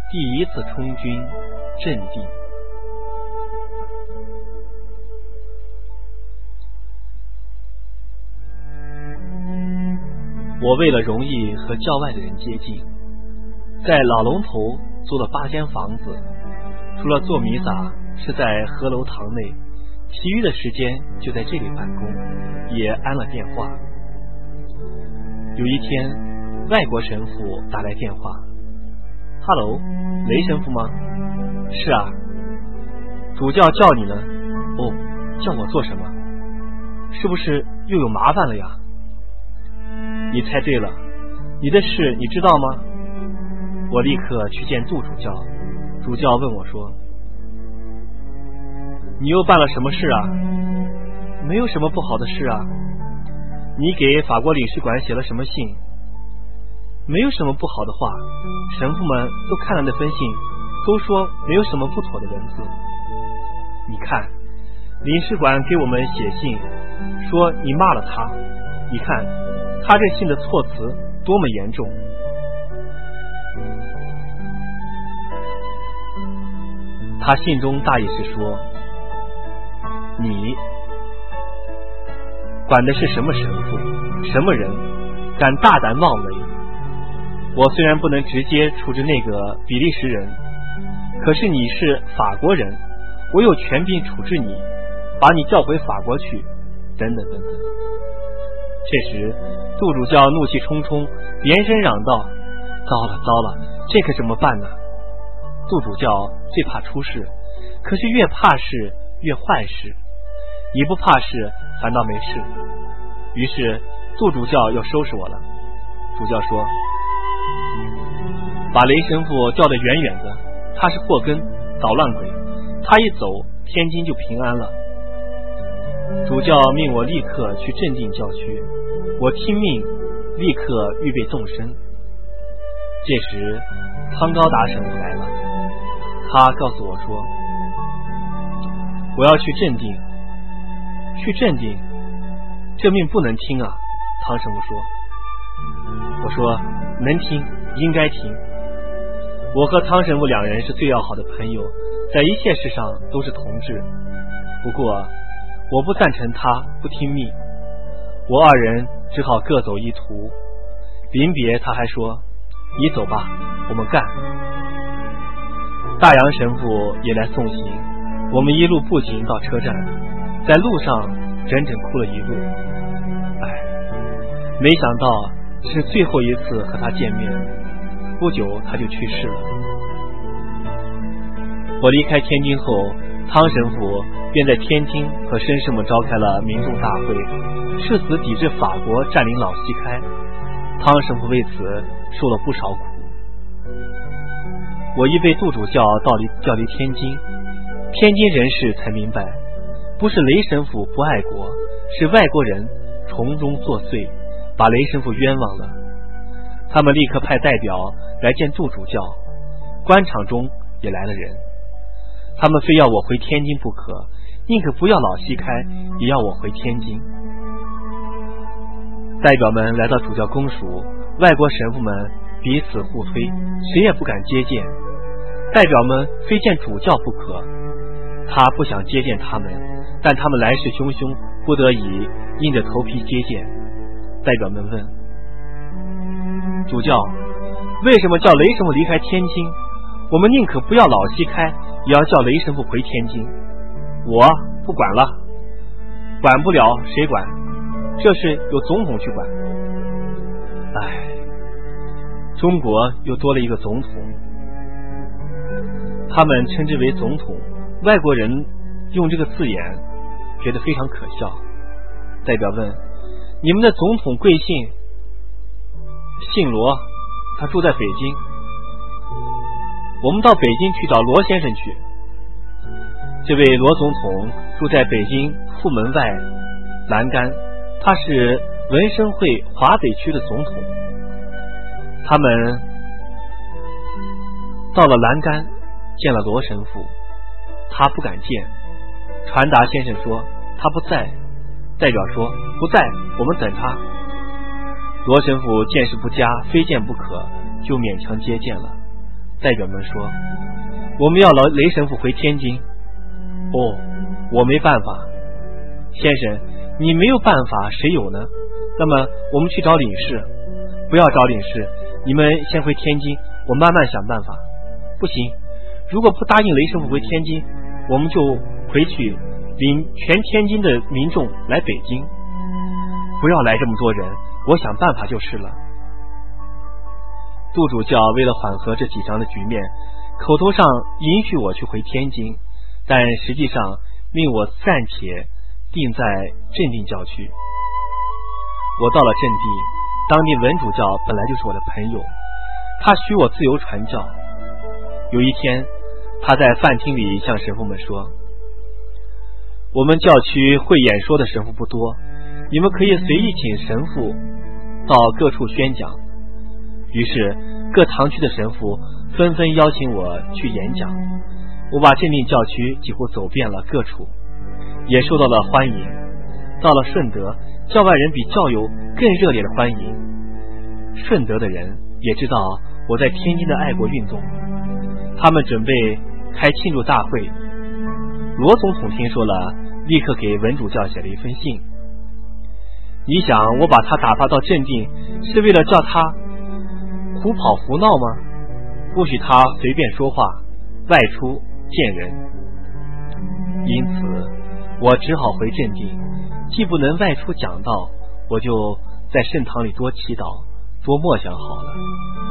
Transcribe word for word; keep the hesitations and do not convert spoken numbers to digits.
第一次充军，镇定。我为了容易和教外的人接近，在老龙头租了八间房子，除了做弥撒是在合楼堂内，其余的时间就在这里办公，也安了电话。有一天，外国神父打来电话，哈喽，雷神父吗？是啊。主教叫你呢。哦，叫我做什么？是不是又有麻烦了呀？你猜对了，你的事你知道吗？我立刻去见杜主教。主教问我说，你又办了什么事啊？没有什么不好的事啊。你给法国领事馆写了什么信？没有什么不好的话，神父们都看了那封信，都说没有什么不妥的文字。你看，领事馆给我们写信说你骂了他，你看他这信的措辞多么严重。他信中大意是说，你管的是什么神父，什么人敢大胆妄为？我虽然不能直接处置那个比利时人，可是你是法国人，我有权柄处置你，把你叫回法国去，等等等等。这时杜主教怒气冲冲，连声嚷道，糟了糟了，这可怎么办呢？杜主教最怕出事，可是越怕事越坏事，一不怕事反倒没事。于是杜主教要收拾我了。主教说，把雷神父调得远远的，他是祸根捣乱鬼，他一走天津就平安了。主教命我立刻去镇定教区，我听命立刻预备动身。这时汤高达神父来了，他告诉我说，我要去镇定。去镇定，这命不能听啊。汤神父说。我说能听，应该听。我和汤神父两人是最要好的朋友，在一切事上都是同志。不过我不赞成他不听命，我二人只好各走一途。临别他还说，你走吧，我们干。大洋神父也来送行，我们一路步行到车站，在路上整整哭了一路。哎，没想到是最后一次和他见面，不久他就去世了。我离开天津后，汤神父便在天津和绅士们召开了民众大会，誓死抵制法国占领老西开。汤神父为此受了不少苦。我一被杜主教调离调离天津，天津人士才明白，不是雷神父不爱国，是外国人从中作祟，把雷神父冤枉了。他们立刻派代表来见杜主教，官场中也来了人，他们非要我回天津不可，宁可不要老西开，也要我回天津。代表们来到主教公署，外国神父们彼此互推，谁也不敢接见。代表们非见主教不可，他不想接见他们，但他们来势汹汹，不得已硬着头皮接见。代表们问主教，为什么叫雷神父离开天津？我们宁可不要老西开，也要叫雷神父回天津。我不管了，管不了谁管，这事由总统去管。唉，中国又多了一个总统，他们称之为总统，外国人用这个字眼觉得非常可笑。代表问，你们的总统贵姓？姓罗，他住在北京。我们到北京去找罗先生去。这位罗总统住在北京阜门外栏杆，他是文生会华北区的总统。他们到了栏杆，见了罗神父，他不敢见。传达先生说他不在，代表说不在，我们等他。罗神父见势不佳，非见不可，就勉强接见了。 代表们说，我们要劳雷神父回天津。哦，我没办法。先生，你没有办法，谁有呢？那么我们去找领事。不要找领事，你们先回天津，我慢慢想办法。不行，如果不答应雷神父回天津，我们就回去领全天津的民众来北京。不要来这么多人，我想办法就是了。杜主教为了缓和这紧张的局面，口头上允许我去回天津，但实际上命我暂且定在镇定教区。我到了镇地，当地文主教本来就是我的朋友，他许我自由传教。有一天，他在饭厅里向神父们说，我们教区会演说的神父不多，你们可以随意请神父到各处宣讲。于是各堂区的神父纷纷邀请我去演讲，我把镇定教区几乎走遍了各处，也受到了欢迎。到了顺德，教外人比教友更热烈的欢迎。顺德的人也知道我在天津的爱国运动，他们准备开庆祝大会。罗总统听说了，立刻给文主教写了一封信。你想我把他打发到镇定，是为了叫他胡跑胡闹吗？不许他随便说话，外出见人。因此我只好回镇定，既不能外出讲道，我就在圣堂里多祈祷多默想好了。